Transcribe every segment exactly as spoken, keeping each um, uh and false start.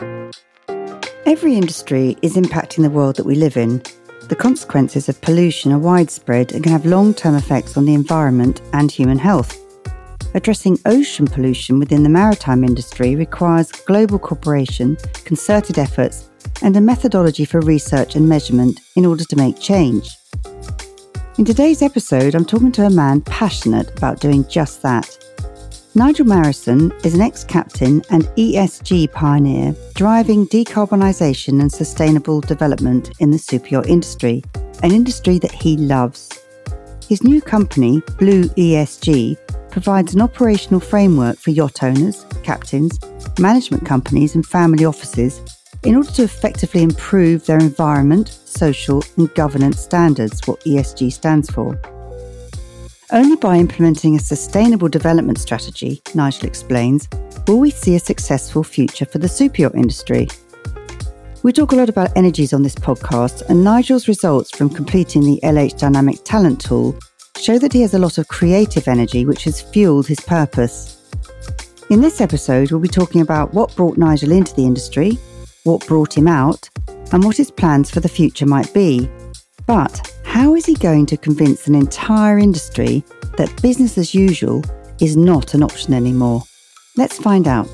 Every industry is impacting the world that we live in. The consequences of pollution are widespread and can have long-term effects on the environment and human health. Addressing ocean pollution within the maritime industry requires global cooperation, concerted efforts, and a methodology for research and measurement in order to make change. In today's episode, I'm talking to a man passionate about doing just that. Nigel Marrison is an ex-captain and E S G pioneer driving decarbonisation and sustainable development in the superyacht industry, an industry that he loves. His new company, Blue E S G, provides an operational framework for yacht owners, captains, management companies and family offices in order to effectively improve their environment, social and governance standards, what E S G stands for. Only by implementing a sustainable development strategy, Nigel explains, will we see a successful future for the superyacht industry. We talk a lot about energies on this podcast, and Nigel's results from completing the L H Dynamics Talent Tool show that he has a lot of creative energy which has fueled his purpose. In this episode, we'll be talking about what brought Nigel into the industry, what brought him out, and what his plans for the future might be. But how is he going to convince an entire industry that business as usual is not an option anymore? Let's find out.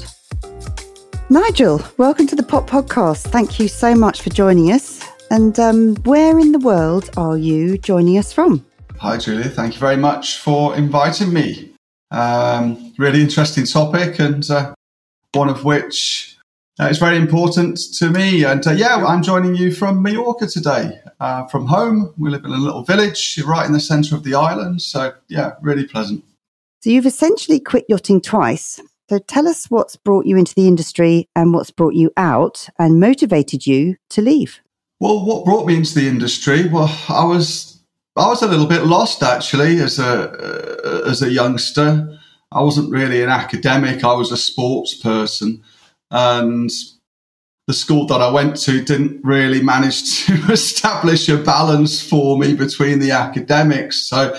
Nigel, welcome to the Pop Podcast. Thank you so much for joining us. And um, where in the world are you joining us from? Hi, Julia. Thank you very much for inviting me. Um, really interesting topic, and uh, one of which uh, is very important to me. And uh, yeah, I'm joining you from Mallorca today, uh, from home. We live in a little village right in the centre of the island. So yeah, really pleasant. So you've essentially quit yachting twice. So tell us what's brought you into the industry and what's brought you out and motivated you to leave. Well, what brought me into the industry? Well, I was I was a little bit lost actually as a uh, as a youngster. I wasn't really an academic. I was a sports person, and the school that I went to didn't really manage to establish a balance for me between the academics. So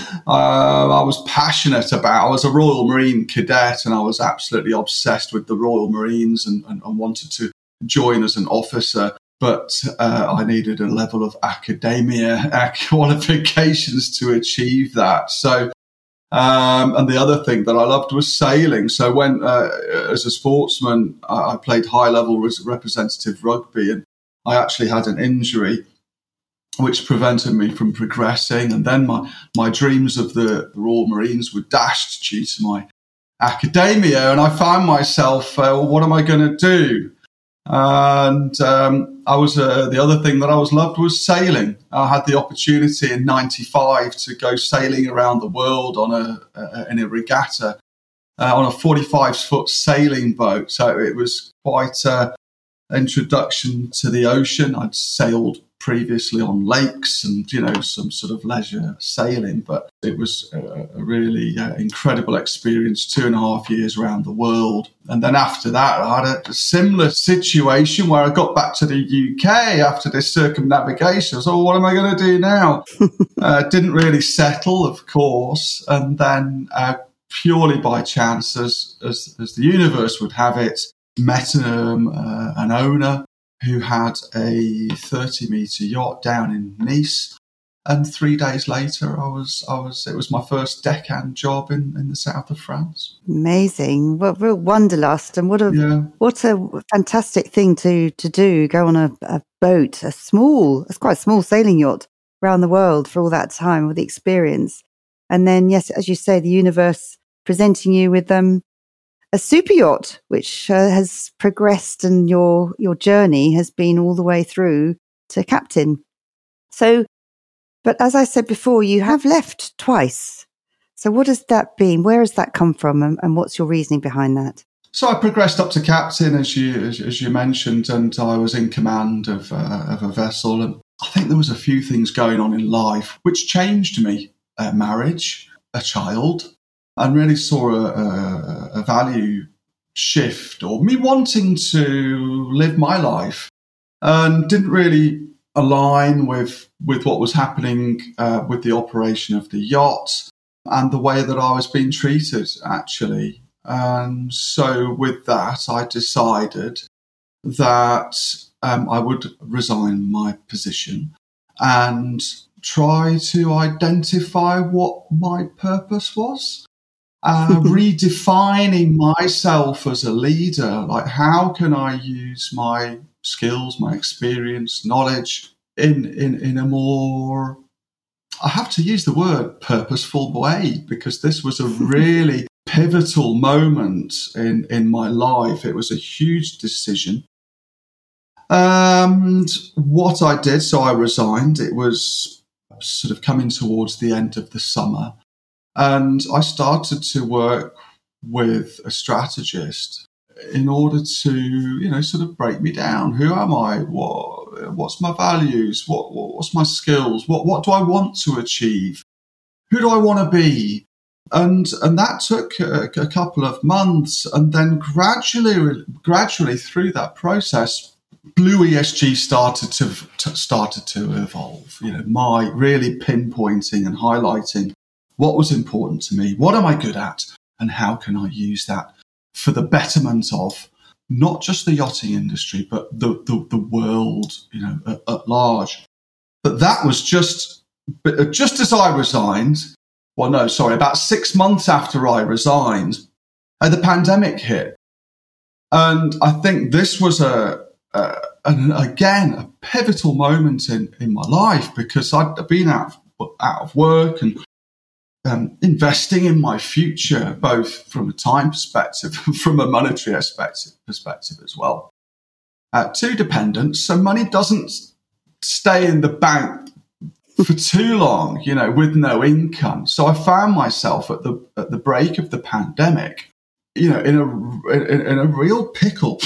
uh, I was passionate about. I was a Royal Marine cadet, and I was absolutely obsessed with the Royal Marines, and, and, and wanted to join as an officer. But uh, I needed a level of academia qualifications to achieve that. So, um, and the other thing that I loved was sailing. So when, uh, as a sportsman, I played high-level representative rugby, and I actually had an injury which prevented me from progressing. And then my, my dreams of the Royal Marines were dashed due to my academia. And I found myself, uh, well, what am I going to do? And um, I was uh, the other thing that I was loved was sailing. I had the opportunity in ninety-five to go sailing around the world on a uh, in a regatta uh, on a forty-five foot sailing boat. So it was quite an introduction to the ocean. I'd sailed previously on lakes and, you know, some sort of leisure sailing, but it was a, a really uh, incredible experience, two and a half years around the world. And then after that, I had a, a similar situation where I got back to the U K after this circumnavigation. So what am I going to do now? uh, didn't really settle, of course. And then uh, purely by chance, as, as, as the universe would have it, met um, uh, an owner who had a thirty metre yacht down in Nice, and three days later, I was, I was, it was my first deckhand job in, in the south of France. Amazing! What real wanderlust, and what a yeah. what a fantastic thing to to do. Go on a, a boat, a small, it's quite a small sailing yacht around the world for all that time with the experience, and then yes, as you say, the universe presenting you with um. a super yacht, which uh, has progressed, and your your journey has been all the way through to captain. So, but as I said before, you have left twice. So what has that been? Where has that come from, and, and what's your reasoning behind that? So I progressed up to captain, as you as, as you mentioned, and I was in command of uh, of a vessel. And I think there was a few things going on in life which changed me: uh, marriage, a child. And really saw a, a, a value shift, or me wanting to live my life, and didn't really align with with what was happening uh, with the operation of the yacht and the way that I was being treated, actually. And so with that, I decided that um, I would resign my position and try to identify what my purpose was. Uh, redefining myself as a leader, like how can I use my skills, my experience, knowledge in, in, in a more, I have to use the word purposeful way, because this was a really pivotal moment in, in my life. It was a huge decision. And what I did, so I resigned. It was sort of coming towards the end of the summer. And I started to work with a strategist in order to, you know, sort of break me down. Who am I? What, what's my values? What, what's my skills? What, what do I want to achieve? Who do I want to be? And and that took a, a couple of months. And then gradually, gradually through that process, Blue E S G started to, to started to evolve. You know, my really pinpointing and highlighting what was important to me, what am I good at, and how can I use that for the betterment of not just the yachting industry, but the the, the world, you know, at, at large. But that was just just as I resigned. Well, no, sorry, about six months after I resigned, uh, the pandemic hit, and I think this was a, a an, again a pivotal moment in in my life, because I'd been out of, out of work and Um, investing in my future, both from a time perspective and from a monetary perspective, perspective as well. Uh, two dependents, so money doesn't stay in the bank for too long, you know, with no income. So I found myself at the at the break of the pandemic, you know, in a in, in a real pickle.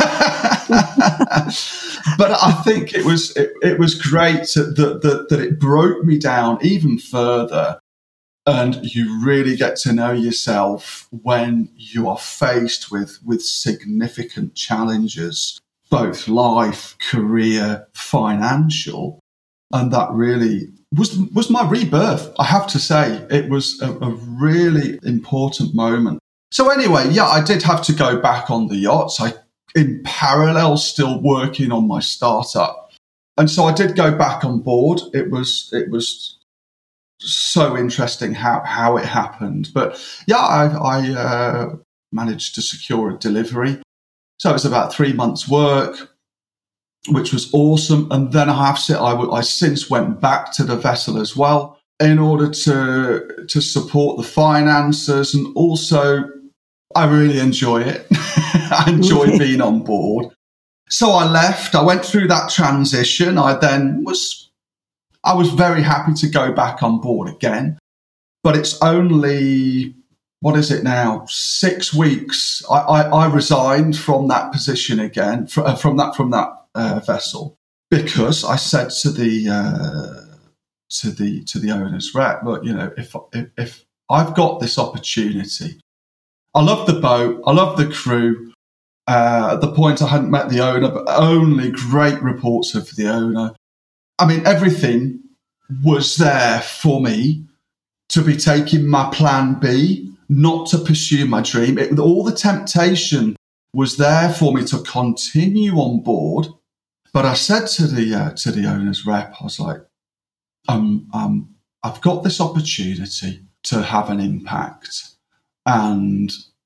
But I think it was it, it was great that, that that it broke me down even further. And you really get to know yourself when you are faced with, with significant challenges, both life, career, financial. And that really was, was my rebirth. I have to say, it was a, a really important moment. So anyway, yeah, I did have to go back on the yachts. I, in parallel, still working on my startup. And so I did go back on board. It was, it was, so interesting how, how it happened. But yeah, I, I uh, managed to secure a delivery. So it was about three months' work, which was awesome. And then I have to, I, w- I since went back to the vessel as well in order to to support the finances. And also, I really enjoy it. I enjoy being on board. So I left. I went through that transition. I then was I was very happy to go back on board again, but it's only, what is it now, six weeks. I, I, I resigned from that position again, from, from that from that uh, vessel, because I said to the uh, to the to the owner's rep, look, you know, if, if if I've got this opportunity, I love the boat, I love the crew. Uh, at the point I hadn't met the owner, but only great reports of the owner. I mean, everything was there for me to be taking my plan B, not to pursue my dream. It, all the temptation was there for me to continue on board. But I said to the uh, to the owner's rep, I was like, um, um, I've got this opportunity to have an impact, and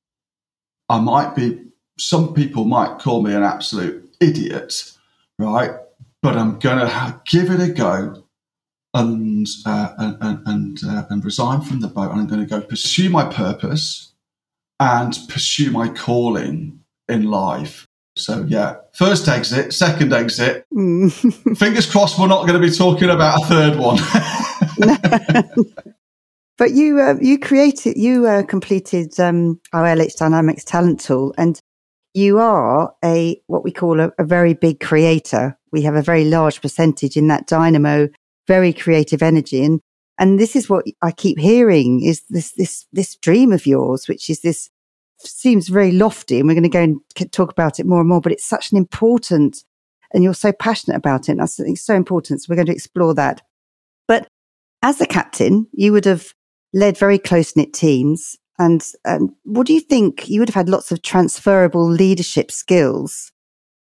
I might be, some people might call me an absolute idiot, right? But I'm going to ha- give it a go and uh, and and, uh, and resign from the boat. And I'm going to go pursue my purpose and pursue my calling in life. So, yeah, first exit, second exit. Mm. Fingers crossed we're not going to be talking about a third one. But you uh, you created, you uh, completed um, our L H Dynamics talent tool, and you are a what we call a, a very big creator. We have a very large percentage in that dynamo, very creative energy. And and this is what I keep hearing is this this this dream of yours, which is this, seems very lofty, and we're going to go and talk about it more and more, but it's such an important, and you're so passionate about it, and that's something so important. So we're going to explore that. But as a captain, you would have led very close-knit teams. And um, what do you think? You would have had lots of transferable leadership skills.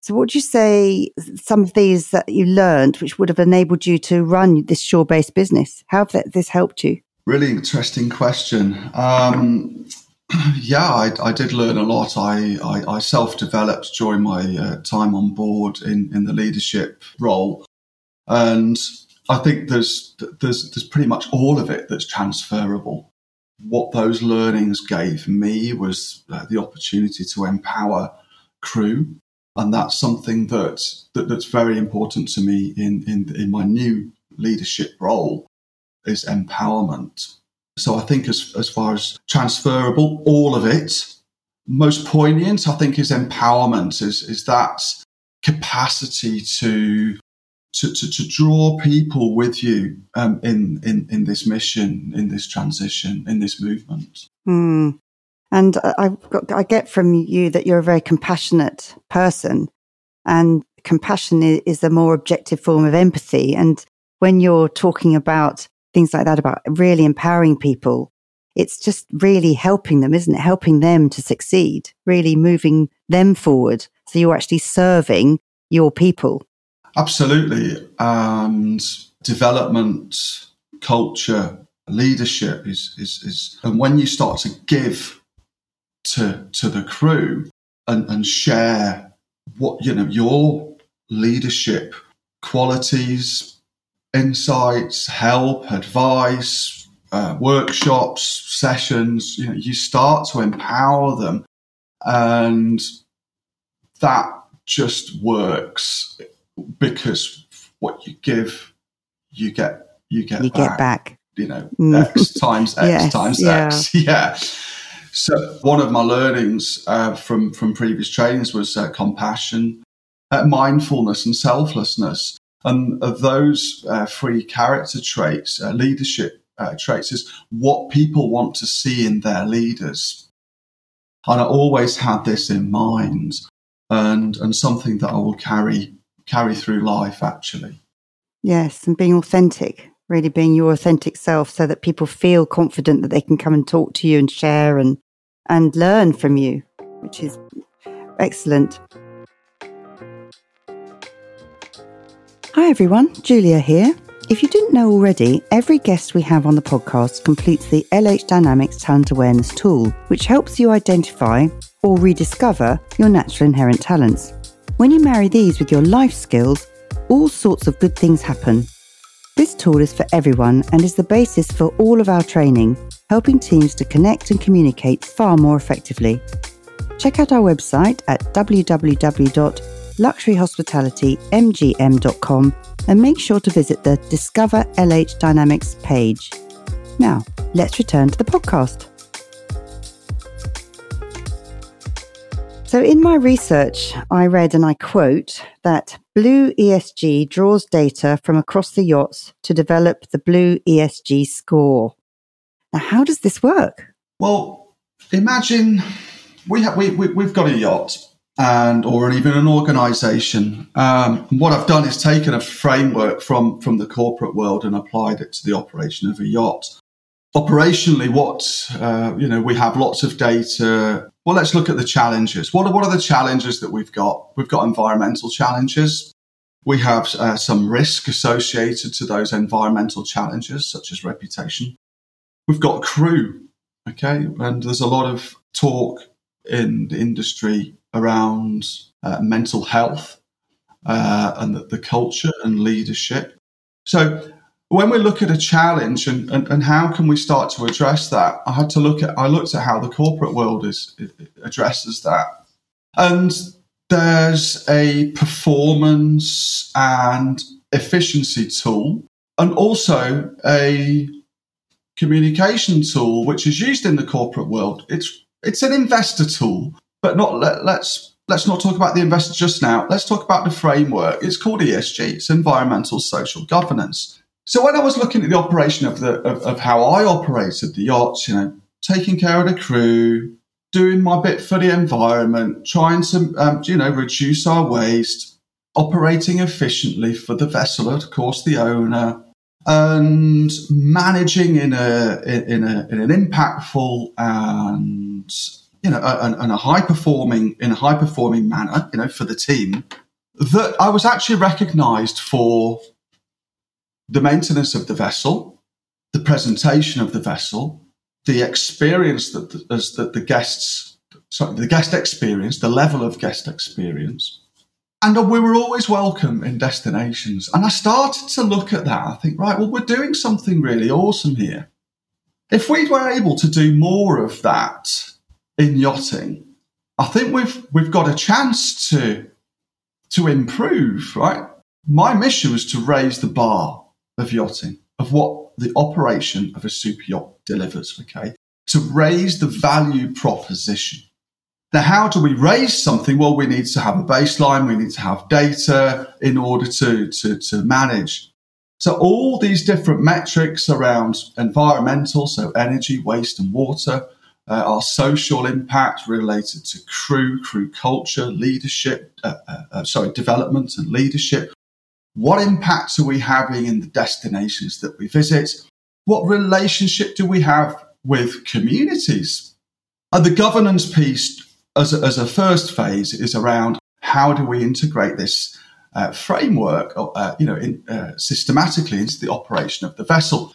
So what would you say some of these that you learned, which would have enabled you to run this shore-based business? How have this helped you? Really interesting question. Um, yeah, I, I did learn a lot. I, I, I self-developed during my uh, time on board in, in the leadership role. And I think there's, there's, there's pretty much all of it that's transferable. What those learnings gave me was uh, the opportunity to empower crew. And that's something that, that that's very important to me in, in, in my new leadership role, is empowerment. So I think as, as far as transferable, all of it, most poignant, I think, is empowerment, is, is that capacity to, to, to, to draw people with you um, in, in, in this mission, in this transition, in this movement. Mm. And I, got, I get from you that you're a very compassionate person, and compassion is, is a more objective form of empathy. And when you're talking about things like that, about really empowering people, it's just really helping them, isn't it? Helping them to succeed, really moving them forward. So you're actually serving your people. Absolutely. And development, culture, leadership is, is, is, and when you start to give to to the crew and, and share what, you know, your leadership qualities, insights, help, advice, uh, workshops, sessions, you know, you start to empower them, and that just works, because what you give, you get you get you back, get back. You know, X times X yes, times yeah. X. Yeah. So one of my learnings uh, from, from previous trainings was uh, compassion, uh, mindfulness and selflessness. And of those uh, three character traits, uh, leadership uh, traits, is what people want to see in their leaders. And I always had this in mind, and, and something that I will carry carry through life, actually. Yes, and being authentic. Really being your authentic self, so that people feel confident that they can come and talk to you and share and and learn from you, which is excellent. Hi everyone, Julia here. If you didn't know already, every guest we have on the podcast completes the L H Dynamics Talent Awareness Tool, which helps you identify or rediscover your natural inherent talents. When you marry these with your life skills, all sorts of good things happen. This tool is for everyone and is the basis for all of our training, helping teams to connect and communicate far more effectively. Check out our website at w w w dot luxury hospitality m g m dot com and make sure to visit the Discover L H Dynamics page. Now, let's return to the podcast. So in my research, I read, and I quote, that Blue E S G draws data from across the yachts to develop the Blue E S G score. Now, how does this work? Well, imagine we have, we, we, we've got a yacht, and or even an organisation. Um, what I've done is taken a framework from, from the corporate world and applied it to the operation of a yacht. Operationally, what, uh, you know, we have lots of data. Well, let's look at the challenges. What are, what are the challenges that we've got? We've got environmental challenges. We have uh, some risk associated to those environmental challenges, such as reputation. We've got crew, okay? And there's a lot of talk in the industry around uh, mental health uh, and the, the culture and leadership. So when we look at a challenge and, and, and how can we start to address that, I had to look at, I looked at how the corporate world is, addresses that. And there's a performance and efficiency tool, and also a communication tool, which is used in the corporate world. It's it's an investor tool, but not let, let's let's not talk about the investor just now. Let's talk about the framework. It's called E S G. It's environmental social governance. So when I was looking at the operation of the of, of how I operated the yachts, you know, taking care of the crew, doing my bit for the environment, trying to um, you know reduce our waste, operating efficiently for the vessel, of course, the owner, and managing in a in a in an impactful and you know, and a, a high performing, in a high performing manner, you know, for the team, that I was actually recognised for the maintenance of the vessel, the presentation of the vessel, the experience that the, as that the guests, sorry, the guest experience, the level of guest experience. And we were always welcome in destinations. And I started to look at that. I think, right, well, we're doing something really awesome here. If we were able to do more of that in yachting, I think we've we've got a chance to, to improve, right? My mission was to raise the bar of yachting, of what the operation of a super yacht delivers, okay? To raise the value proposition. Now, how do we raise something? Well, we need to have a baseline. We need to have data in order to, to, to manage. So all these different metrics around environmental, so energy, waste and water, uh, our social impact related to crew, crew culture, leadership, uh, uh, uh, sorry, development and leadership. What impact are we having in the destinations that we visit? What relationship do we have with communities? And the governance piece as a, as a first phase is around how do we integrate this uh, framework, uh, you know, in, uh, systematically into the operation of the vessel.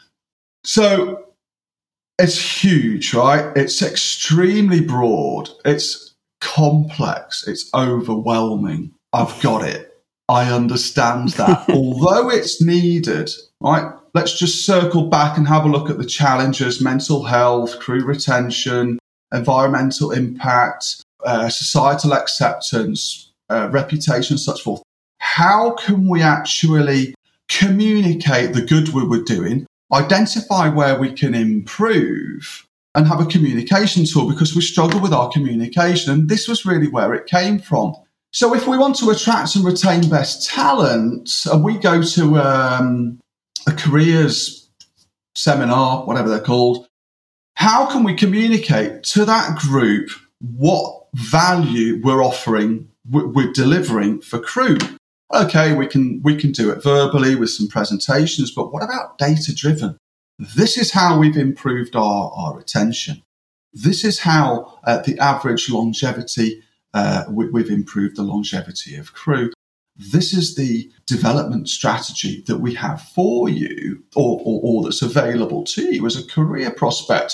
So it's huge, right? It's extremely broad. It's complex. It's overwhelming. I've got it. I understand that. Although it's needed, right? Let's just circle back and have a look at the challenges: mental health, crew retention, environmental impact, uh, societal acceptance, uh, reputation, such forth. How can we actually communicate the good we were doing, identify where we can improve, and have a communication tool? Because we struggle with our communication, and this was really where it came from. So if we want to attract and retain best talent, and we go to um, a careers seminar, whatever they're called, how can we communicate to that group what value we're offering, we're delivering for crew? Okay, we can we can do it verbally with some presentations, but what about data-driven? This is how we've improved our, our retention. This is how uh, the average longevity, uh, we, we've improved the longevity of crew. This is the development strategy that we have for you, or, or, or that's available to you as a career prospect.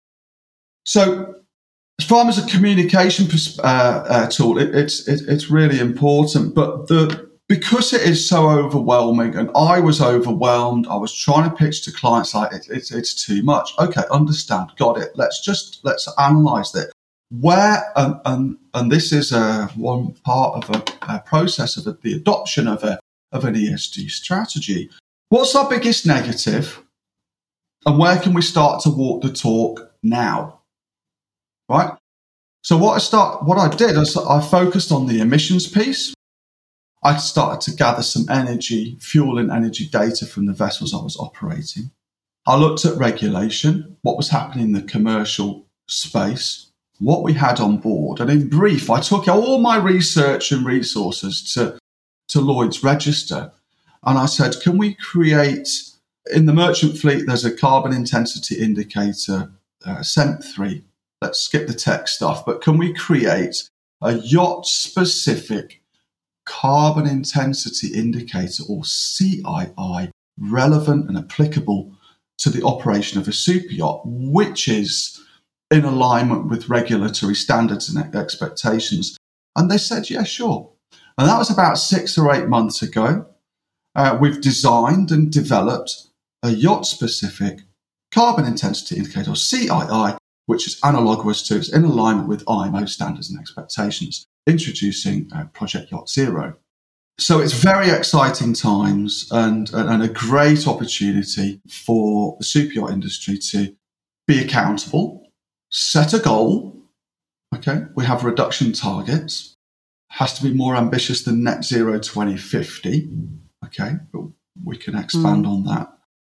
So, as far as a communication uh, uh, tool, it, it's it, it's really important. But the because it is so overwhelming, and I was overwhelmed, I was trying to pitch to clients like it, it's it's too much. Okay, understand, got it. Let's just let's analyze that. Where and and, and this is a one part of a, a process of a, the adoption of a of an E S G strategy. What's our biggest negative, and where can we start to walk the talk now? Right. So what I start, what I did is I focused on the emissions piece. I started to gather some energy, fuel and energy data from the vessels I was operating. I looked at regulation, what was happening in the commercial space, what we had on board. And in brief, I took all my research and resources to, to Lloyd's Register. And I said, can we create, in the merchant fleet, there's a carbon intensity indicator, uh, C E M P three. Let's skip the tech stuff, but can we create a yacht-specific carbon intensity indicator, or C I I, relevant and applicable to the operation of a super yacht, which is in alignment with regulatory standards and expectations? And they said, yeah, sure. And that was about six or eight months ago. Uh, we've designed and developed a yacht-specific carbon intensity indicator, or C I I, which is analogous to, it's in alignment with I M O standards and expectations, introducing uh, Project Yacht Zero. So it's very exciting times, and, and a great opportunity for the super yacht industry to be accountable, set a goal. Okay, we have reduction targets. Has to be more ambitious than net zero twenty fifty. Okay, but we can expand mm. on that.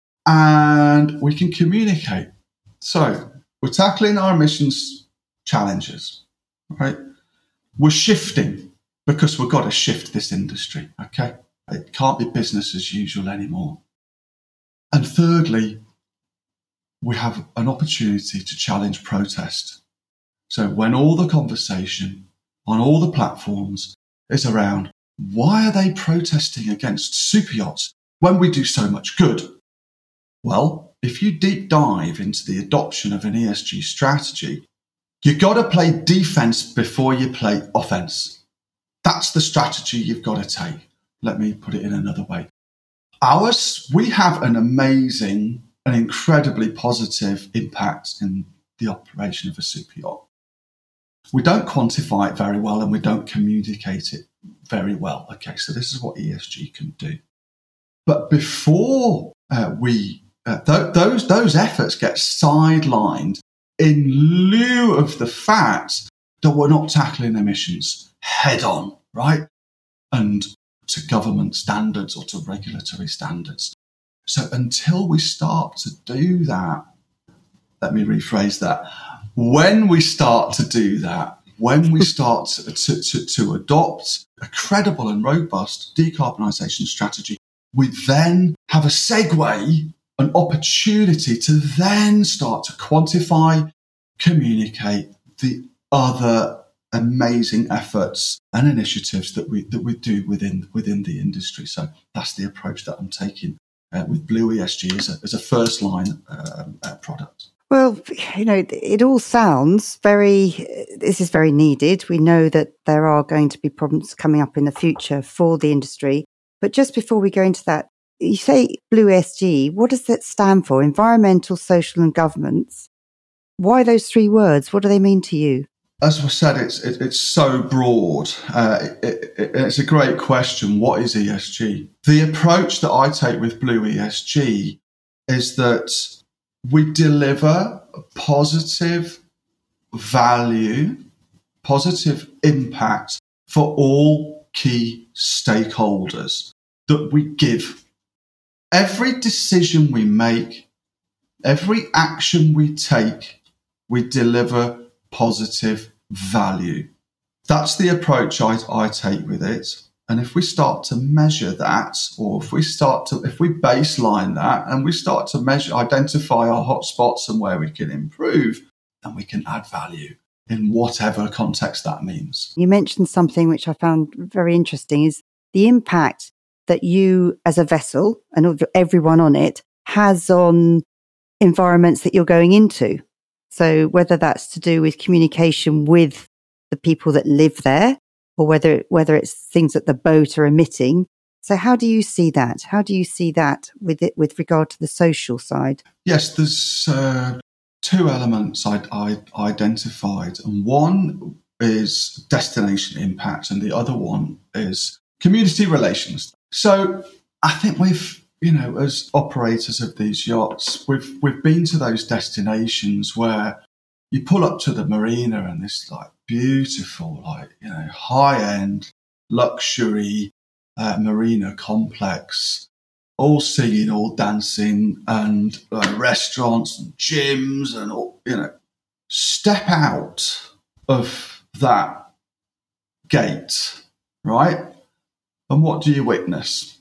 And we can communicate. So we're tackling our emissions challenges, right? We're shifting because we've got to shift this industry, okay? It can't be business as usual anymore. And thirdly, we have an opportunity to challenge protest. So when all the conversation on all the platforms is around why are they protesting against super yachts when we do so much good? Well, if you deep dive into the adoption of an E S G strategy, you've got to play defense before you play offense. That's the strategy you've got to take. Let me put it in another way. Ours, we have an amazing and incredibly positive impact in the operation of a super yacht. We don't quantify it very well and we don't communicate it very well. Okay, so this is what E S G can do. But before uh, we, uh, th- those, those efforts get sidelined in lieu of the fact that we're not tackling emissions head on, right? And to government standards or to regulatory standards. So until we start to do that, let me rephrase that. When we start to do that, when we start to, to, to, to adopt a credible and robust decarbonisation strategy, we then have a segue, an opportunity to then start to quantify, communicate the other amazing efforts and initiatives that we that we do within within the industry. So that's the approach that I'm taking uh, with Blue E S G as a, as a first line uh, uh, product. Well, you know, it all sounds very, this is very needed. We know that there are going to be problems coming up in the future for the industry. But just before we go into that, you say Blue E S G, what does that stand for? Environmental, social and governance. Why those three words? What do they mean to you? As I said, it's it, it's so broad. Uh, it, it, it, it's a great question. What is E S G? The approach that I take with Blue E S G is that we deliver positive value, positive impact for all key stakeholders that we give. Every decision we make, every action we take, we deliver positive value. That's the approach I, I take with it. And if we start to measure that, or if we start to, if we baseline that and we start to measure, identify our hotspots and where we can improve, then we can add value in whatever context that means. You mentioned something which I found very interesting is the impact that you as a vessel and everyone on it has on environments that you're going into. So whether that's to do with communication with the people that live there, or whether whether it's things that the boat are emitting. So how do you see that? How do you see that with it with regard to the social side? Yes, there's uh, two elements I, I identified, and one is destination impact, and the other one is community relations. So I think we've, you know, as operators of these yachts, we've we've been to those destinations where you pull up to the marina and this like beautiful, like, you know, high-end luxury uh, marina complex, all singing, all dancing, and uh, restaurants and gyms and all, you know, step out of that gate, right? And what do you witness?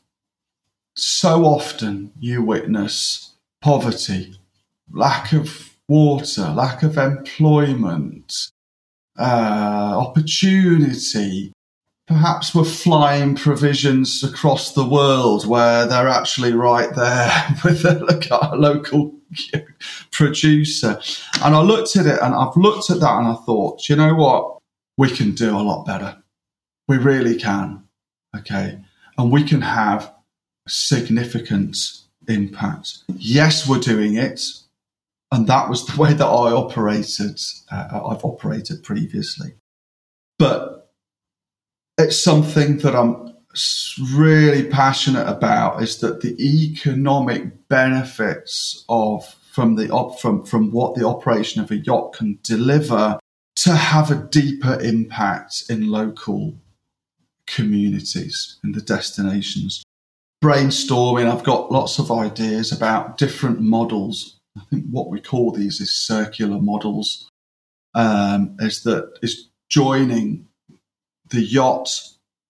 So often you witness poverty, lack of water, lack of employment, uh, opportunity. Perhaps we're flying provisions across the world where they're actually right there with a look at a local producer. And I looked at it and I've looked at that and I thought, you know what? We can do a lot better. We really can. Okay. And we can have significant impact. Yes, we're doing it. And that was the way that I operated. Uh, I've operated previously. But it's something that I'm really passionate about, is that the economic benefits of from the op, from, from what the operation of a yacht can deliver to have a deeper impact in local communities, in the destinations. Brainstorming, I've got lots of ideas about different models. I think what we call these is circular models, um, is that is joining the yacht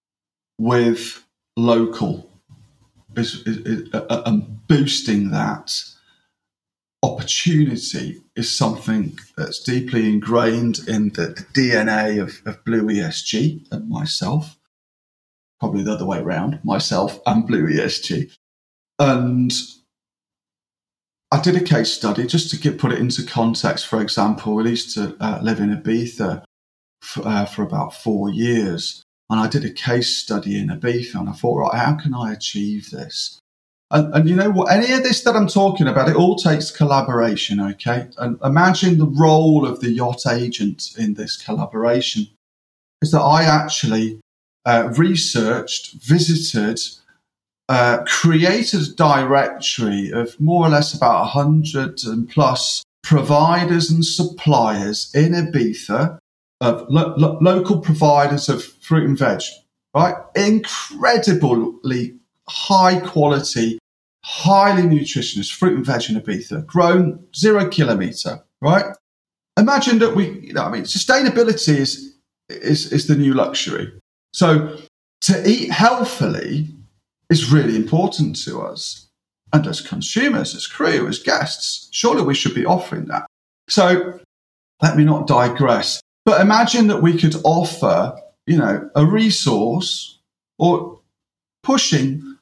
with local, is, is, is uh, and boosting that. opportunity is something that's deeply ingrained in the, the D N A of, of Blue E S G and myself. Probably the other way around, myself and Blue E S G. And I did a case study just to get, put it into context. For example, we used to uh, live in Ibiza for, uh, for about four years. And I did a case study in Ibiza and I thought, right, how can I achieve this? And, and you know what? Any of this that I'm talking about, it all takes collaboration, okay? And imagine the role of the yacht agent in this collaboration is that I actually uh, researched, visited, uh, created a directory of more or less about one hundred and plus providers and suppliers in Ibiza, of lo- lo- local providers of fruit and veg, right? Incredibly high quality, highly nutritious fruit and veg in Ibiza, grown zero kilometre, right? Imagine that we, you know, I mean, sustainability is, is, is the new luxury. So to eat healthily is really important to us. And as consumers, as crew, as guests, surely we should be offering that. So let me not digress. But imagine that we could offer, you know, a resource or pushing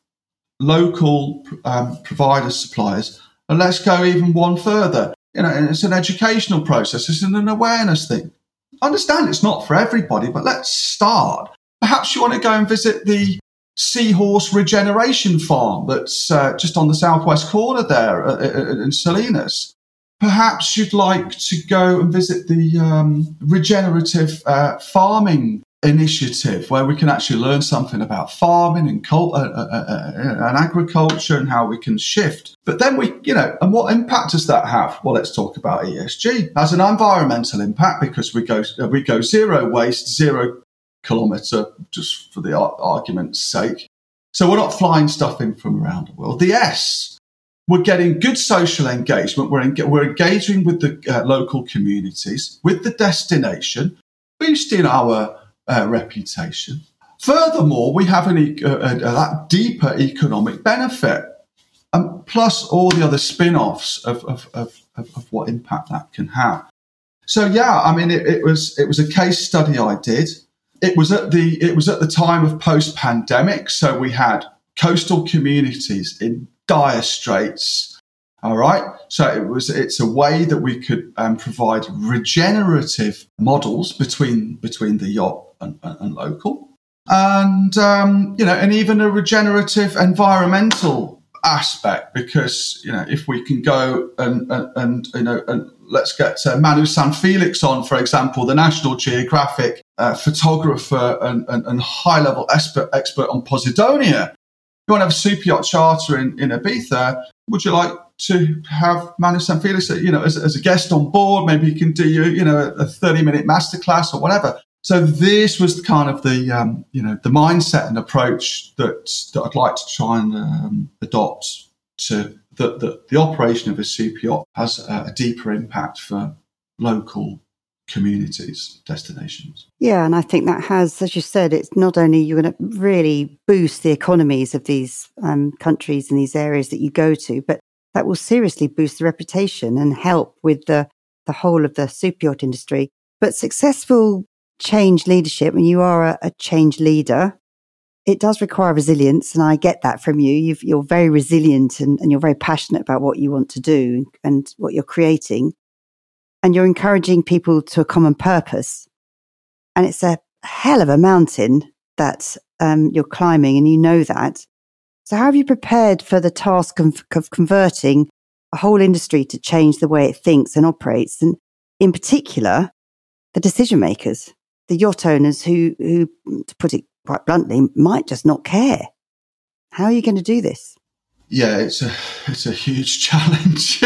local um, providers, suppliers, and let's go even one further. You know, and it's an educational process. It's an awareness thing. Understand it's not for everybody, but let's start. Perhaps you want to go and visit the seahorse regeneration farm that's uh, just on the southwest corner there uh, in Salinas. Perhaps you'd like to go and visit the um, regenerative uh, farming initiative where we can actually learn something about farming and, cult- uh, uh, uh, and agriculture and how we can shift. But then we, you know, and what impact does that have? Well, let's talk about E S G. It has an environmental impact because we go uh, we go zero waste, zero kilometre, just for the ar- argument's sake. So we're not flying stuff in from around the world. The S, we're getting good social engagement. We're, en- we're engaging with the uh, local communities, with the destination, boosting our uh, reputation. Furthermore, we have an e- uh, uh, that deeper economic benefit, and plus all the other spin-offs of, of, of, of, of what impact that can have. So yeah, I mean, it, it was it was a case study I did. It was at the it was at the time of post-pandemic, so we had coastal communities in dire straits. All right, so it was it's a way that we could um, provide regenerative models between between the yacht and, and, and local, and um, you know, and even a regenerative environmental aspect, because you know, if we can go and and, and you know and let's get uh, Manu Sanfelix on, for example, the National Geographic uh, photographer and, and, and high-level expert expert on Posidonia. You want to have a super yacht charter in, in Ibiza, would you like to have Manu Sanfelix, you know, as, as a guest on board? Maybe he can do you, you know, a thirty-minute masterclass or whatever. So this was kind of the, um, you know, the mindset and approach that, that I'd like to try and um, adopt to the, the, the operation of a super yacht has a, a deeper impact for local communities, destinations. Yeah, and I think that has, as you said, it's not only you're going to really boost the economies of these um, countries and these areas that you go to, but that will seriously boost the reputation and help with the, the whole of the super yacht industry. But successful change leadership, and you are a, a change leader, it does require resilience, and I get that from you. You've, you're very resilient and, and you're very passionate about what you want to do and what you're creating. And you're encouraging people to a common purpose. And it's a hell of a mountain that um, you're climbing, and you know that. So how have you prepared for the task of, of converting a whole industry to change the way it thinks and operates? And in particular, the decision makers, the yacht owners who, who, to put it quite bluntly, might just not care. How are you going to do this? Yeah, it's a it's a huge challenge,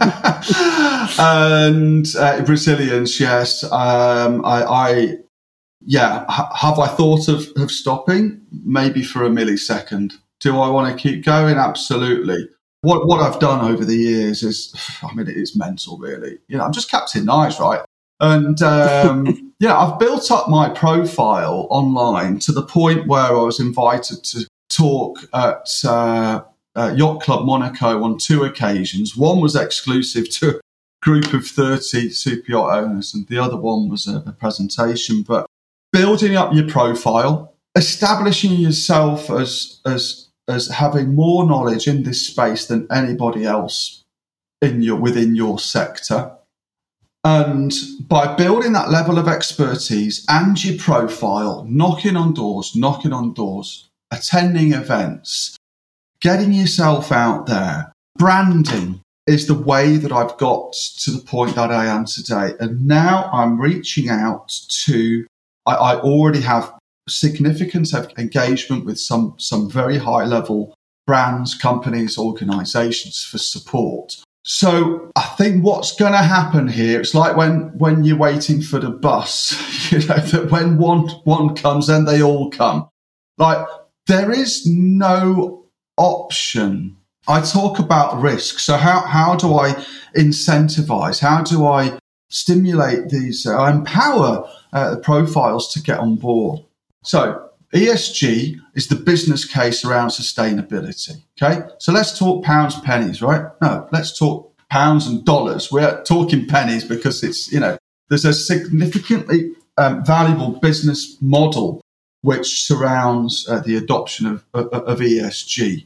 and uh, resilience. Yes, um, I, I yeah. H- have I thought of, of stopping? Maybe for a millisecond. Do I want to keep going? Absolutely. What what I've done over the years is, I mean, it's mental, really. You know, I'm just Captain Nice, right? And um, yeah, I've built up my profile online to the point where I was invited to talk at Uh, uh, Yacht Club Monaco on two occasions. One was exclusive to a group of thirty super yacht owners, and the other one was a, a presentation. But building up your profile, establishing yourself as as as having more knowledge in this space than anybody else in your within your sector. And by building that level of expertise and your profile, knocking on doors, knocking on doors, attending events, getting yourself out there, branding is the way that I've got to the point that I am today. And now I'm reaching out to, I, I already have significant engagement with some, some very high level brands, companies, organizations for support. So I think what's going to happen here, it's like when, when you're waiting for the bus, you know, that when one, one comes, then they all come. Like, there is no option. I talk about risk. So how, how do I incentivize? How do I stimulate these, uh, empower uh, profiles to get on board? So E S G is the business case around sustainability. Okay. So let's talk pounds, pennies, right? No, let's talk pounds and dollars. We're talking pennies because it's, you know, there's a significantly um, valuable business model which surrounds uh, the adoption of, of, of E S G.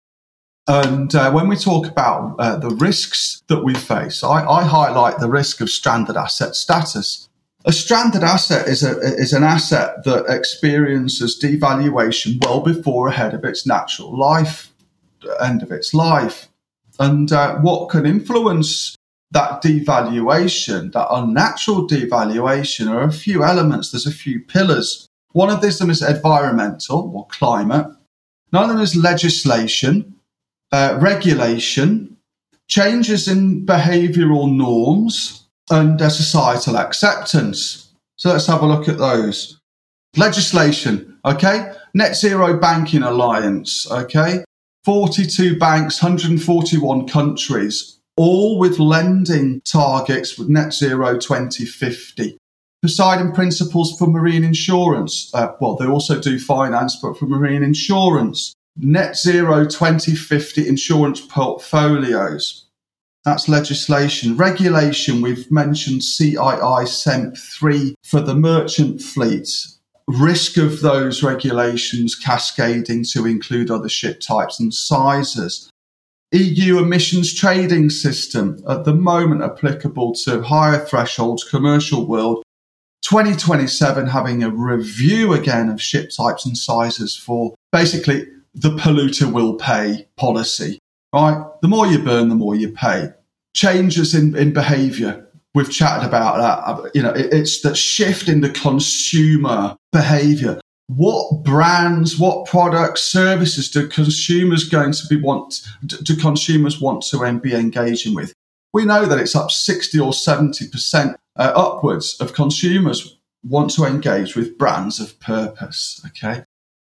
And uh, when we talk about uh, the risks that we face, I, I highlight the risk of stranded asset status. A stranded asset is a is an asset that experiences devaluation well before ahead of its natural life, end of its life. And uh, what can influence that devaluation, that unnatural devaluation, are a few elements. There's a few pillars. One of them is environmental or climate. Another is legislation, uh, regulation, changes in behavioural norms, and uh, societal acceptance. So let's have a look at those. Legislation, okay? Net Zero Banking Alliance, okay? forty-two banks, one hundred forty-one countries, all with lending targets with net zero twenty fifty. Poseidon Principles for Marine Insurance. Uh, well, they also do finance, but for marine insurance. Net Zero twenty fifty insurance portfolios. That's legislation. Regulation, we've mentioned C I I C E M P three for the merchant fleets. Risk of those regulations cascading to include other ship types and sizes. E U emissions trading system, at the moment applicable to higher thresholds, commercial world. twenty twenty-seven having a review again of ship types and sizes for basically the polluter will pay policy. Right? The more you burn, the more you pay. Changes in, in behaviour. We've chatted about that. You know, it, it's that shift in the consumer behaviour. What brands, what products, services do consumers going to be want? Do consumers want to be engaging with? We know that it's up sixty or seventy percent uh, upwards of consumers want to engage with brands of purpose. Okay.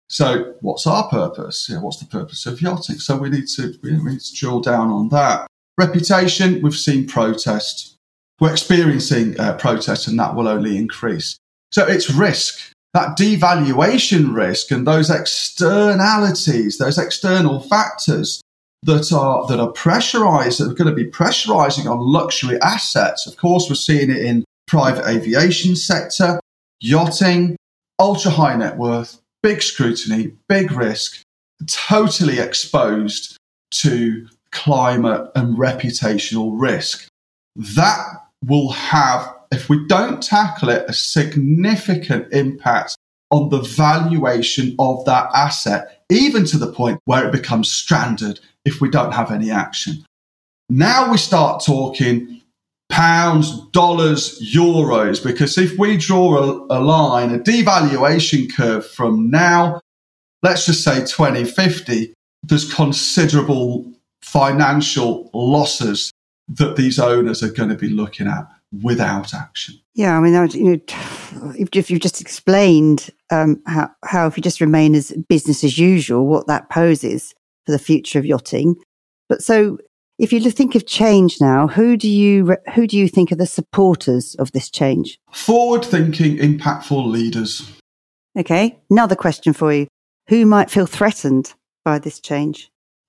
So what's our purpose? Yeah, what's the purpose of yachting? So we need to, we need to drill down on that. Reputation, we've seen protest. We're experiencing uh, protest, and that will only increase. So it's risk, that devaluation risk, and those externalities, those external factors that are that are pressurized, that are going to be pressurizing on luxury assets. Of course, we're seeing it in private aviation sector, yachting, ultra high net worth, big scrutiny, big risk, totally exposed to climate and reputational risk. That will have, if we don't tackle it, a significant impact on the valuation of that asset, even to the point where it becomes stranded if we don't have any action. Now we start talking pounds, dollars, euros, because if we draw a, a line, a devaluation curve from now, let's just say twenty fifty, there's considerable financial losses that these owners are going to be looking at without action. Yeah, I mean, you know, if you've just explained um, how, how if you just remain as business as usual, what that poses for the future of yachting. But so if you think of change now, who do you who do you think are the supporters of this change? Forward-thinking, impactful leaders. Okay, another question for you. Who might feel threatened by this change?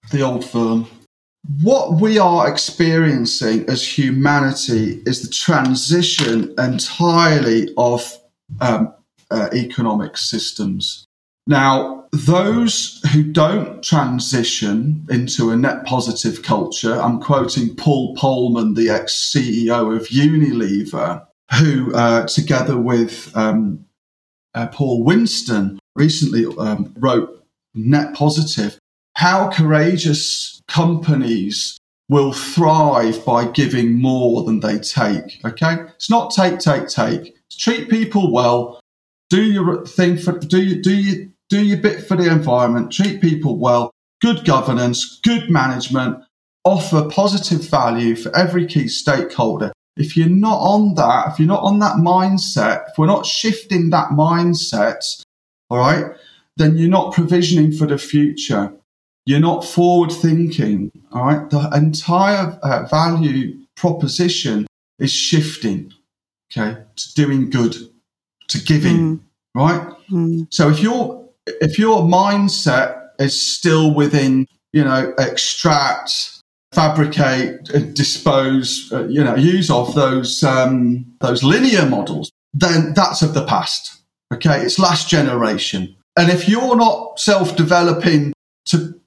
the old firm. What we are experiencing as humanity is the transition entirely of um, uh, economic systems. Now, those who don't transition into a net positive culture, I'm quoting Paul Polman, the ex-C E O of Unilever, who, uh, together with um, uh, Paul Winston, recently um, wrote Net Positive. How courageous companies will thrive by giving more than they take, okay? It's not take, take, take. It's treat people well, do your thing for, do you, do you, do your bit for the environment, treat people well, good governance, good management, offer positive value for every key stakeholder. If you're not on that, if you're not on that mindset, if we're not shifting that mindset, all right, then you're not provisioning for the future. You're not forward thinking, all right? The entire uh, value proposition is shifting, okay, to doing good, to giving, mm. right? Mm. So if your if your mindset is still within, you know, extract, fabricate, dispose, uh, you know, use of those um, those linear models, then that's of the past, okay? It's last generation. And if you're not self-developing to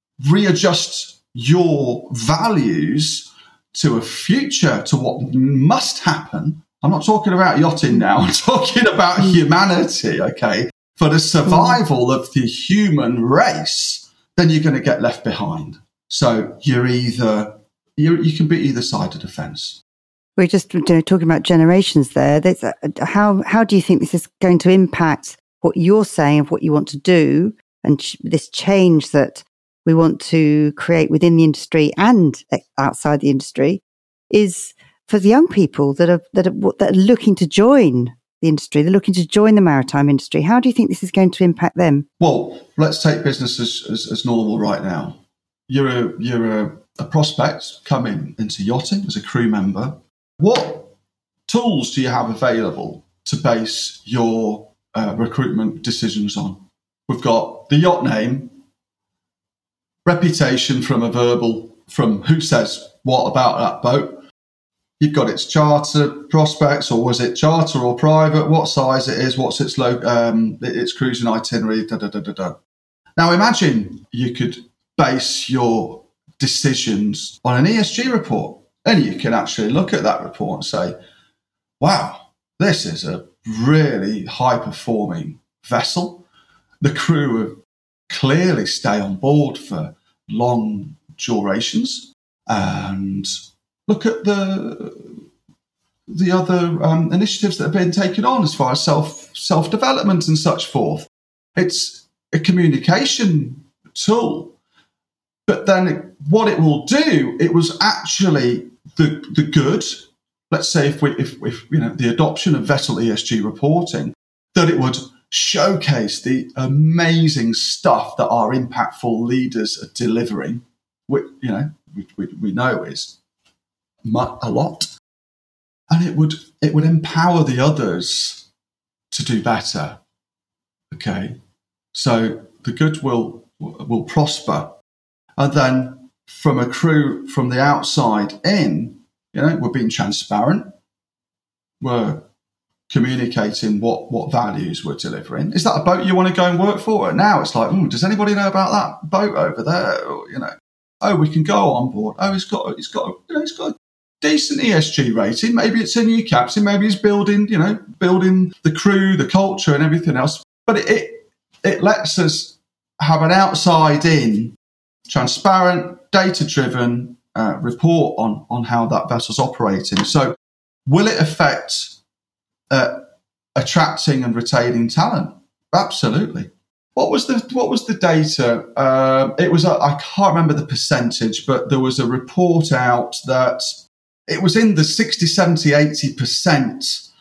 readjust your values to a future, to what must happen. I'm not talking about yachting now. I'm talking about humanity, okay? For the survival of the human race, then you're going to get left behind. So you're either, you're, you can be either side of the fence. We're just you know, talking about generations there. There's, uh, how, how do you think this is going to impact what you're saying of what you want to do and ch- this change that we want to create within the industry and outside the industry is for the young people that are, that are that are looking to join the industry, they're looking to join the maritime industry. How do you think this is going to impact them? Well, let's take business as, as, as normal right now. You're a you're a, a prospect coming into yachting as a crew member. What tools do you have available to base your uh, recruitment decisions on? We've got the yacht name, reputation from a verbal, from who says what about that boat. You've got its charter prospects, or was it charter or private, what size it is, what's its lo- um, its cruising itinerary, da, da, da, da, da. Now imagine you could base your decisions on an E S G report, and you can actually look at that report and say, wow, this is a really high-performing vessel. The crew have clearly stay on board for long durations, and look at the the other um, initiatives that have been taken on as far as self self development and such forth. It's a communication tool, but then it, what it will do, it was actually the the good. Let's say if we if, if you know the adoption of vessel E S G reporting, that it would showcase the amazing stuff that our impactful leaders are delivering, which, you know, we, we, we know is a lot. And it would it would empower the others to do better. Okay? So the good will will prosper. And then from a crew from the outside in, you know, we're being transparent. We're communicating what, what values we're delivering. Is that a boat you want to go and work for? And now it's like, mm, does anybody know about that boat over there? Or, you know, oh, we can go on board. Oh, it's got, it's got, you know, it's got a decent E S G rating. Maybe it's a new captain. Maybe it's building, you know, building the crew, the culture, and everything else. But it it, it lets us have an outside-in, transparent, data-driven uh, report on on how that vessel's operating. So, will it affect Uh, attracting and retaining talent? Absolutely. What was the what was the data? Uh, it was a, I can't remember the percentage, but there was a report out that it was in the sixty, seventy, eighty percent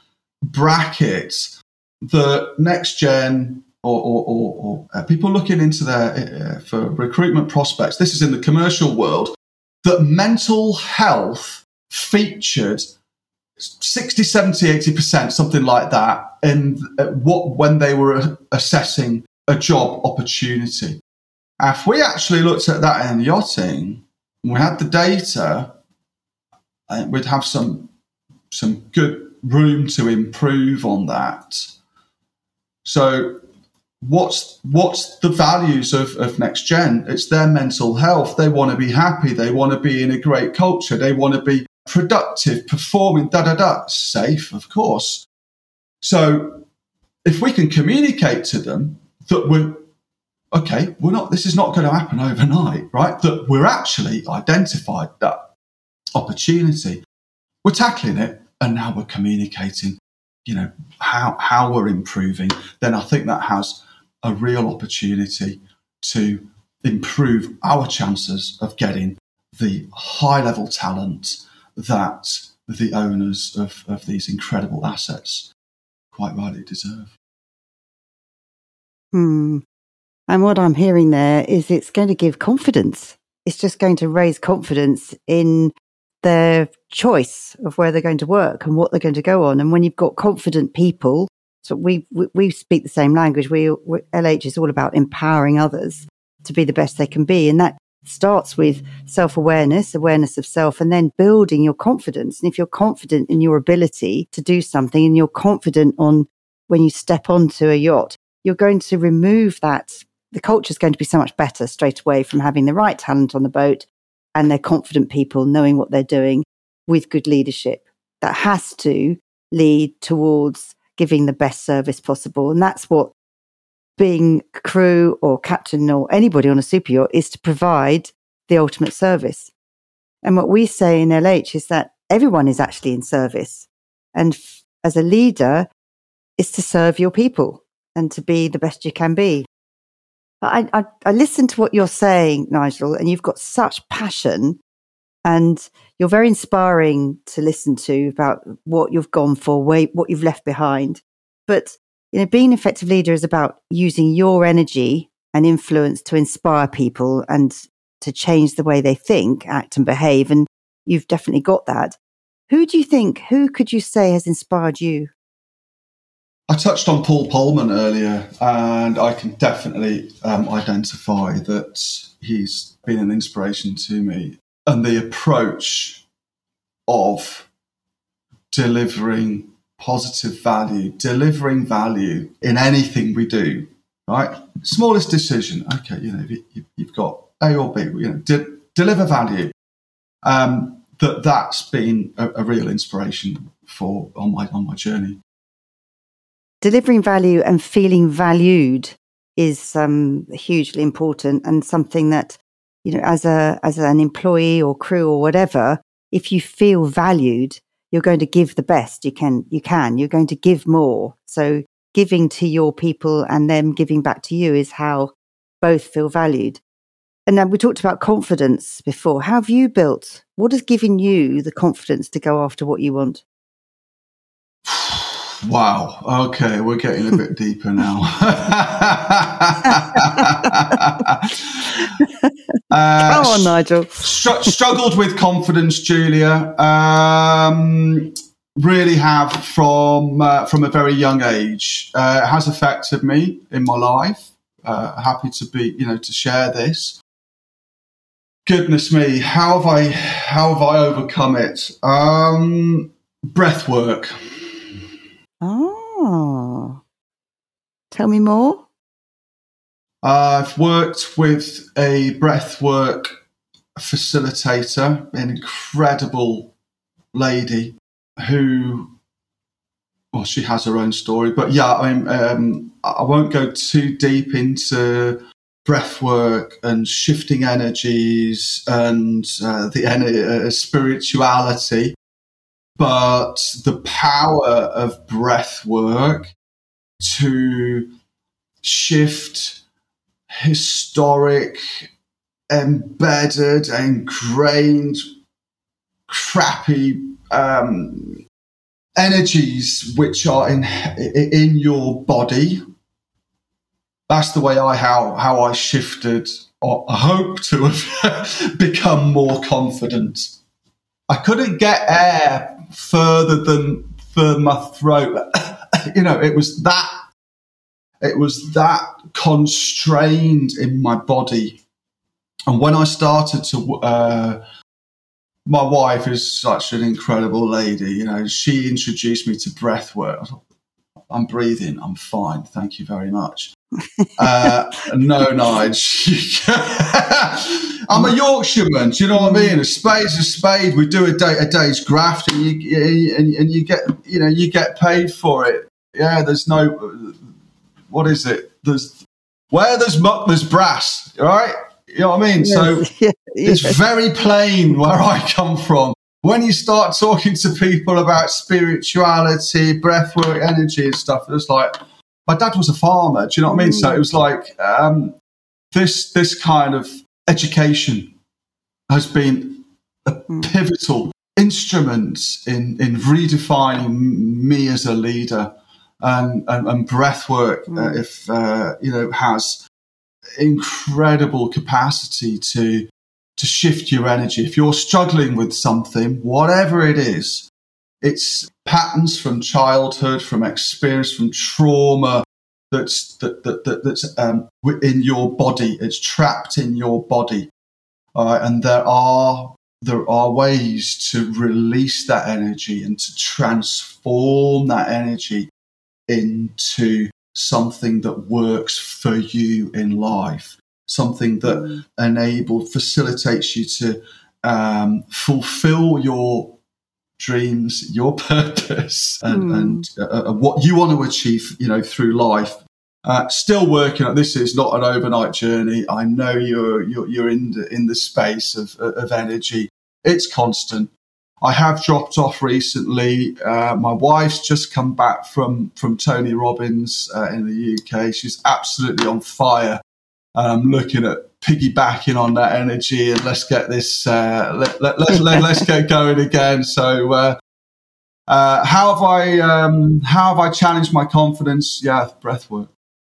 bracket. The next gen or, or, or, or uh, people looking into their uh, for recruitment prospects. This is in the commercial world. That mental health featured sixty, seventy, eighty percent, something like that, in what when they were assessing a job opportunity. If we actually looked at that in yachting, and we had the data, we'd have some some good room to improve on that. So what's what's the values of, of Next Gen? It's their mental health. They want to be happy. They want to be in a great culture. They want to be productive, performing, da-da-da. Safe, of course. So if we can communicate to them that we're okay, we're not, this is not going to happen overnight, right? That we're actually identified that opportunity. We're tackling it, and now we're communicating, you know, how, how we're improving. Then I think that has a real opportunity to improve our chances of getting the high level talent that the owners of, of these incredible assets quite rightly deserve. Hmm. And what I'm hearing there is it's going to give confidence. It's just going to raise confidence in their choice of where they're going to work and what they're going to go on. And when you've got confident people, so we we, we speak the same language. We, we L H is all about empowering others to be the best they can be, and that starts with self-awareness, awareness of self, and then building your confidence. And if you're confident in your ability to do something, and you're confident on when you step onto a yacht, you're going to remove that. The culture is going to be so much better straight away from having the right talent on the boat and they're confident people knowing what they're doing with good leadership. That has to lead towards giving the best service possible. And that's what being crew or captain or anybody on a super yacht is, to provide the ultimate service. And what we say in L H is that everyone is actually in service. And f- as a leader, is to serve your people and to be the best you can be. I, I, I listen to what you're saying, Nigel, and you've got such passion, and you're very inspiring to listen to about what you've gone for, where, what you've left behind. But you know, being an effective leader is about using your energy and influence to inspire people and to change the way they think, act, and behave. And you've definitely got that. Who do you think, who could you say has inspired you? I touched on Paul Polman earlier, and I can definitely um, identify that he's been an inspiration to me. And the approach of delivering positive value, delivering value in anything we do, right? Smallest decision, okay, you know, you, you've got A or B, you know, de- deliver value. Um, that that's been a, a real inspiration for on my on my journey. Delivering value and feeling valued is um, hugely important, and something that, you know, as a as an employee or crew or whatever, if you feel valued, you're going to give the best you can. You can. You're going to give more. So giving to your people and them giving back to you is how both feel valued. And then we talked about confidence before. How have you built? What has given you the confidence to go after what you want? Wow. Okay, we're getting a bit deeper now. uh, Come on, Nigel. Str- struggled with confidence, Julia. Um, really have from uh, from a very young age. Uh, it has affected me in my life. Uh, happy to be, you know, to share this. Goodness me, how have I how have I overcome it? Um, breath work. Oh, tell me more. I've worked with a breathwork facilitator, an incredible lady who, well, she has her own story. But yeah, I mean, um, I won't go too deep into breathwork and shifting energies and uh, the uh, spirituality. But the power of breath work to shift historic, embedded, ingrained, crappy um, energies which are in in your body. That's the way I how how I shifted, or I hope to have become more confident. I couldn't get air further than for my throat. You know, it was that It was that constrained in my body. And when I started to, uh, my wife is such an incredible lady, you know, she introduced me to breath work. I thought, I'm breathing, I'm fine, thank you very much. uh, no, Nige. I'm a Yorkshireman, do you know what I mean? A spade's a spade. We do a, day, a day's graft, and you and, and you get, you know, you get paid for it. Yeah, there's no, what is it? There's where there's muck, there's brass, right? You know what I mean? Yes. So yeah, yeah. It's very plain where I come from. When you start talking to people about spirituality, breathwork, energy and stuff, it's like, my dad was a farmer, do you know what I mean? So it was like um, this this kind of education has been a pivotal instrument in, in redefining me as a leader. And, and, and breathwork, mm. uh, if uh, you know, has incredible capacity to to shift your energy. If you're struggling with something, whatever it is, it's patterns from childhood, from experience, from trauma that's that, that, that that's um, in your body. It's trapped in your body, all right? And there are there are ways to release that energy and to transform that energy into something that works for you in life, something that mm. enables, facilitates you to um, fulfill your dreams, your purpose, and, mm. and uh, what you want to achieve, you know, through life. Uh, still working on this. Is not an overnight journey. I know you're you're, you're in the, in the space of of energy. It's constant. I have dropped off recently. Uh, my wife's just come back from, from Tony Robbins uh, in the U K. She's absolutely on fire. I'm looking at piggybacking on that energy and let's get this, uh, let, let, let, let, let's get going again. So, uh, uh, how have I, um, how have I challenged my confidence? Yeah, breathwork.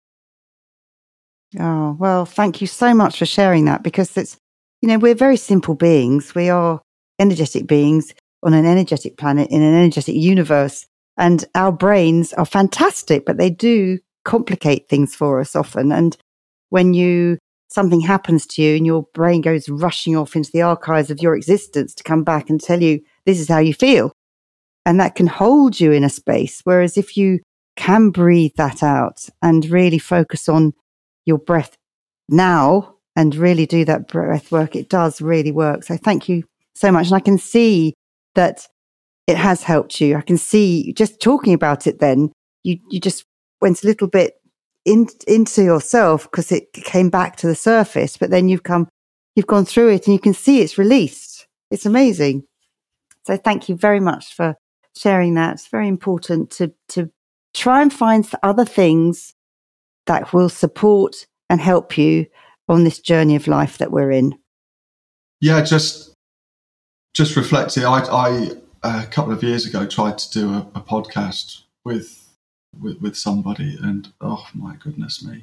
Oh, well, thank you so much for sharing that, because it's, you know, we're very simple beings. We are energetic beings on an energetic planet in an energetic universe. And our brains are fantastic, but they do complicate things for us often. And when you, something happens to you and your brain goes rushing off into the archives of your existence to come back and tell you, this is how you feel. And that can hold you in a space. Whereas if you can breathe that out and really focus on your breath now and really do that breath work, it does really work. So thank you so much. And I can see that it has helped you. I can see just talking about it then, you, you just went a little bit in, into yourself because it came back to the surface, but then you've come, you've gone through it and you can see it's released. It's amazing. So thank you very much for sharing that. It's very important to, to try and find other things that will support and help you on this journey of life that we're in. Yeah, just just reflecting. I, I a couple of years ago tried to do a, a podcast with, with with somebody, and oh my goodness me,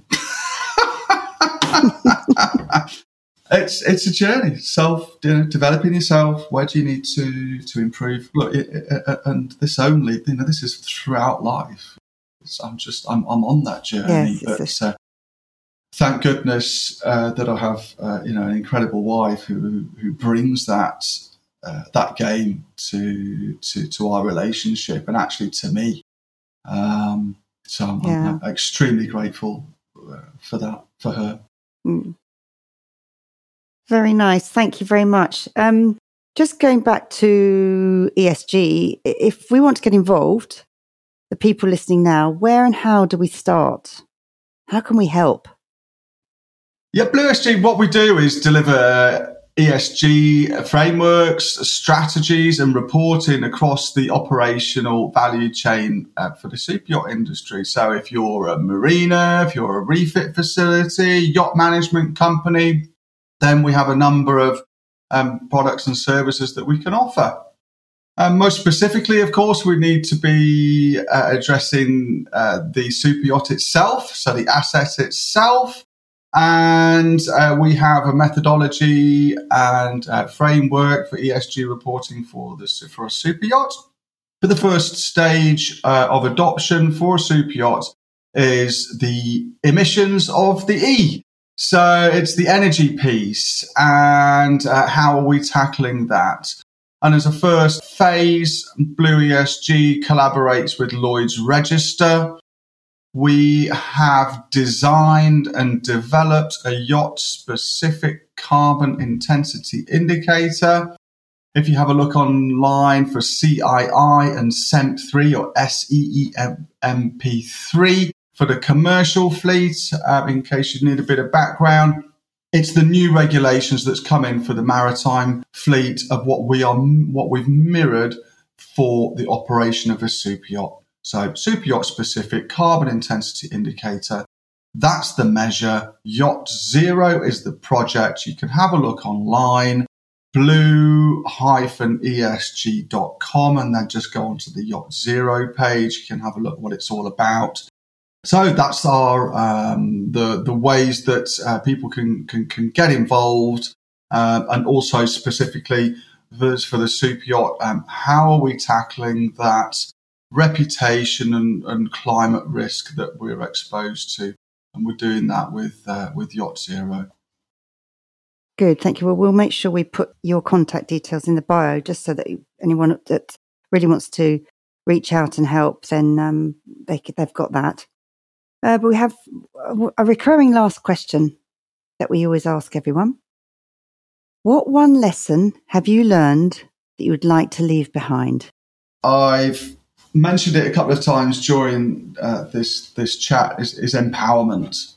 it's it's a journey. Self, you know, developing yourself. Where do you need to to improve? Look, it, it, and this only, you know, this is throughout life. It's, I'm just I'm I'm on that journey, yes, but. Uh, Thank goodness uh, that I have, uh, you know, an incredible wife who who brings that uh, that game to to to our relationship and actually to me. Um, so I'm, yeah. I'm extremely grateful uh, for that, for her. Mm. Very nice. Thank you very much. Um, just going back to E S G, if we want to get involved, the people listening now, where and how do we start? How can we help? Yeah, Blue S G, what we do is deliver E S G frameworks, strategies and reporting across the operational value chain uh, for the super yacht industry. So if you're a marina, if you're a refit facility, yacht management company, then we have a number of um, products and services that we can offer. Um, most specifically, of course, we need to be uh, addressing uh, the super yacht itself, so the asset itself. And uh, we have a methodology and uh, framework for E S G reporting for this for a super yacht. For the first stage uh, of adoption for a super yacht is the emissions of the E. So it's the energy piece, and uh, how are we tackling that? And as a first phase, Blue E S G collaborates with Lloyd's Register. We have designed and developed a yacht-specific carbon intensity indicator. If you have a look online for C I I and C E M P three or S E E M P three for the commercial fleet, uh, in case you need a bit of background, it's the new regulations that's come in for the maritime fleet of what we are, what we've mirrored for the operation of a super yacht. So super yacht specific carbon intensity indicator. That's the measure. Yacht Zero is the project. You can have a look online. blue dash E S G dot com, and then just go onto the Yacht Zero page. You can have a look at what it's all about. So that's our um, the the ways that uh, people can, can can get involved, uh, and also specifically for, for the super yacht. Um, how are we tackling that reputation and, and climate risk that we're exposed to? And we're doing that with uh, with Yacht Zero. Good, thank you. Well, we'll make sure we put your contact details in the bio, just so that anyone that really wants to reach out and help, then um, they could, they've got that. Uh, but we have a recurring last question that we always ask everyone. What one lesson have you learned that you would like to leave behind? I've mentioned it a couple of times during uh, this this chat, is, is empowerment.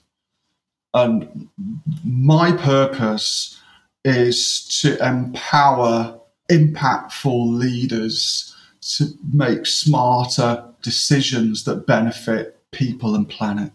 And my purpose is to empower impactful leaders to make smarter decisions that benefit people and planet.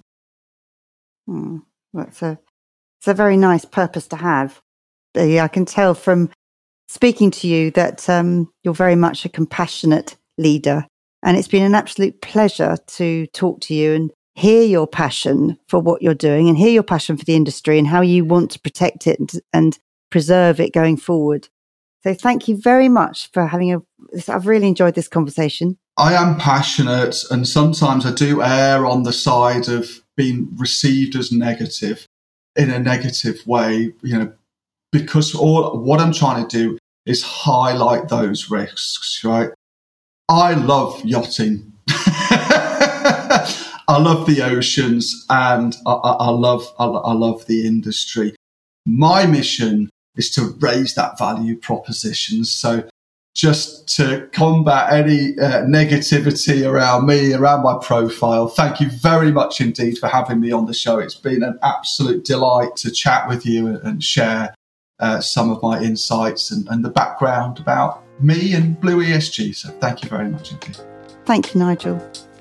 Hmm. That's a, it's a very nice purpose to have. I can tell from speaking to you that um, you're very much a compassionate leader. And it's been an absolute pleasure to talk to you and hear your passion for what you're doing and hear your passion for the industry and how you want to protect it and, and preserve it going forward. So thank you very much for having a, I've really enjoyed this conversation. I am passionate, and sometimes I do err on the side of being received as negative in a negative way, you know, because all what I'm trying to do is highlight those risks, right? I love yachting. I love the oceans, and I, I, I love I, I love the industry. My mission is to raise that value proposition. So just to combat any uh, negativity around me, around my profile, thank you very much indeed for having me on the show. It's been an absolute delight to chat with you and, and share uh, some of my insights and, and the background about me and Blue E S G. So thank you very much indeed. Thank you, Nigel.